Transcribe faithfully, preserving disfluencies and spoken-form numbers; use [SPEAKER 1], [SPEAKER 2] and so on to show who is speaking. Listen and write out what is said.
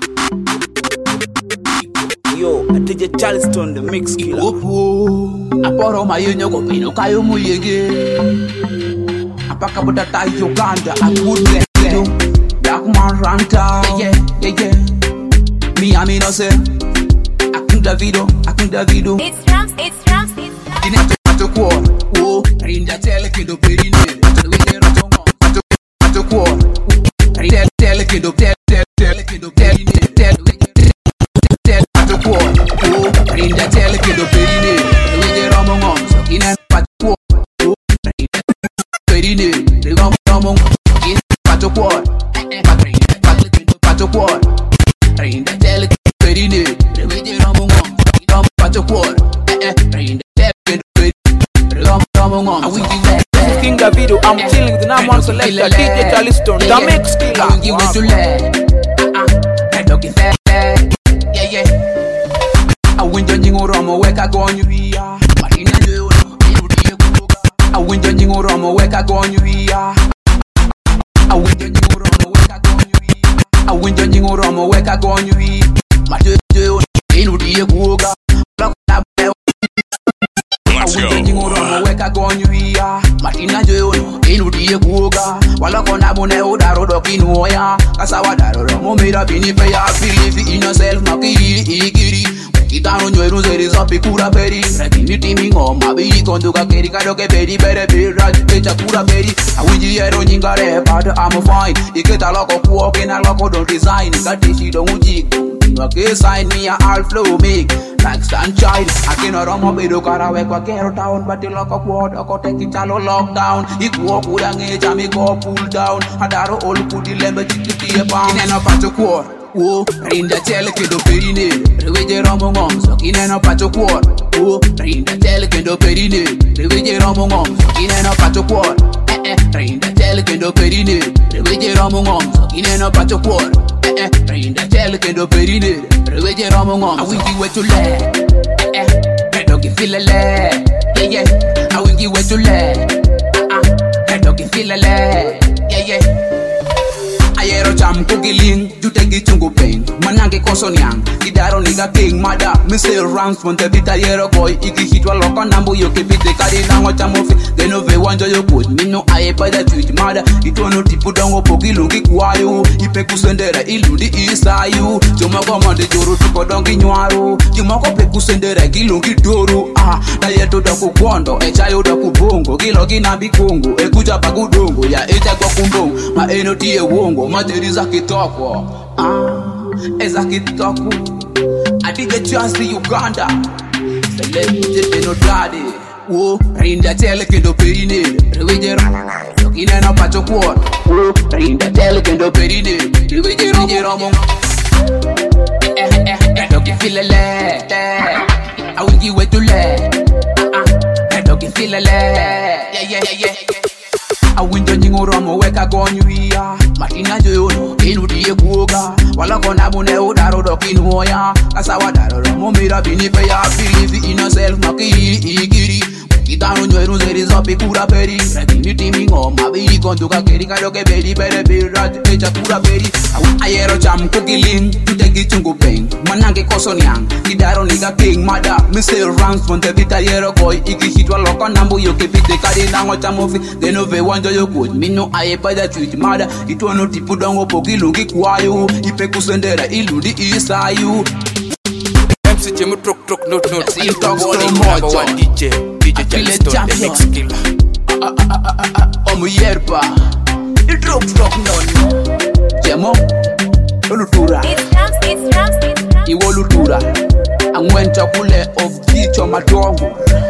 [SPEAKER 1] Yo, D J Charleston, the mix killer.
[SPEAKER 2] Aporo mayenyo go pino kayo muyege. Apaka butata Uganda akudle. Black man ranta. Yeah, yeah, yeah. Me I mean no say. Akunda video, akunda video.
[SPEAKER 3] It's drums, it's drums, it's drums.
[SPEAKER 2] Dineto pato kwa. Oh, rinda tele kido perine. Tuwele rotongo. Pato pato kwa. Rinda tele kido tele tele kido perine. Tele tele pato kwa. Oh, rinda tele kido perine. Tuwele romongo. Ina pato kwa. Oh, rinda perine. Tuwele romongo. Ina pato kwa. Pato pato pato kwa. Rinda tele kido perine. Tuwele romongo. Ina pato kwa. Rinda tele
[SPEAKER 1] King Davido, I'm chilling with the number one selector, D J Charleston, the mix killer.
[SPEAKER 2] I give it to let. I don't get that. Yeah, yeah. I win Johnny Oromo, wake I go on you here. Marina, you I win Johnny Oromo, wake I go on you here. I win Johnny Oromo, wake I go on you here. I win Johnny Oromo, wake I go on you here. Marina, you Kuga.
[SPEAKER 4] Let's go.
[SPEAKER 2] Weka gonyu iya Martina jono inudie kuoga wala kona bune udaro dokinu oya kasa wadaro mo mira bini fe ya believe in yourself makiri igiri kitano nyoru zeri zopi kura peri rakini timi ngoma bi konduka keri kadoke peri bere bira pecha kura peri awiji ero nyingare but I'm fine iketa loko kuoke na loko don't design katishi don't uji okay sign me a all flow make like sunshine akino romo bedo karawe kwa kero town but loko quad oko take chalo lockdown ikuo kudange jami go pull down adaro all kudi lembe tikiti e pound ineno pato quad wo rinda tele kendo perine reweje romo ngom so ineno pato quad wo rinda tele kendo perine reweje romo ngom so ineno pato quad eh eh rinda tele kendo perine reweje romo ngom so ineno pato quad eh eh rinda tele kendo perine reweje romo ngom I wingi wetu le eh eh redo ki feel le yeah yeah I wingi wetu le ah ah redo ki feel le yeah yeah ayero cham kugiling jutegi chungu pain manange kosonyang idaro niga king mada mister rounds monte vita yero boy iki hitwa loko nambu yo kipite kadi nango chamofi deno ve wanjo yo put mino aye by the tweet mada itono tipu dongo pogilungi kwayo ipe kusendera ilundi isayu jomoko mande joro tuko dongi nywaru jomoko pe kusendera gilungi doru ah na yeto da kukondo e chayo da kubongo gilogi na bikongo e kuja bagudongo ya eta kwa kumbongo ma eno tie wongo materi za kitoko ah eza kitoko adige chance Uganda celebrity no daddy wo rinda tele kendo perine reweje ina na pato kwa wo rinda tele kendo perine reweje romo eh eh eh doki filele I will give it to le ah ah doki filele yeah yeah yeah I win Johnny Oromo weka gonyu iya Martina jono inudie kuoga wala kona bune udaro dokinu oya kasa wadaro romo mira bini fe ya believe in yourself makiri igiri kitano nyoru zeri zopi kura peri rakini timi ngoma bi konduka keri kadoke beri bere bira pecha kura peri ayero cham kugiling tutegi chungu pain manange kosonyang idaro niga king mada mister rounds monte vita yero boy iki hitwa loko nambu yo kepite kadi nango chamofi deno ve wanjo yo good mino aye by the tweet mada itono tipu dongo pogilungi kwayo ipe kusendera ilundi isayu
[SPEAKER 1] M C J mu trok trok not not in talk number one D J D J Charleston, the mix killer.
[SPEAKER 2] Omu yerba il trok trok non jemo lutura
[SPEAKER 3] It's drums, it's drums, it's drums.
[SPEAKER 2] iwo lutura angwenta kule of kicho matongo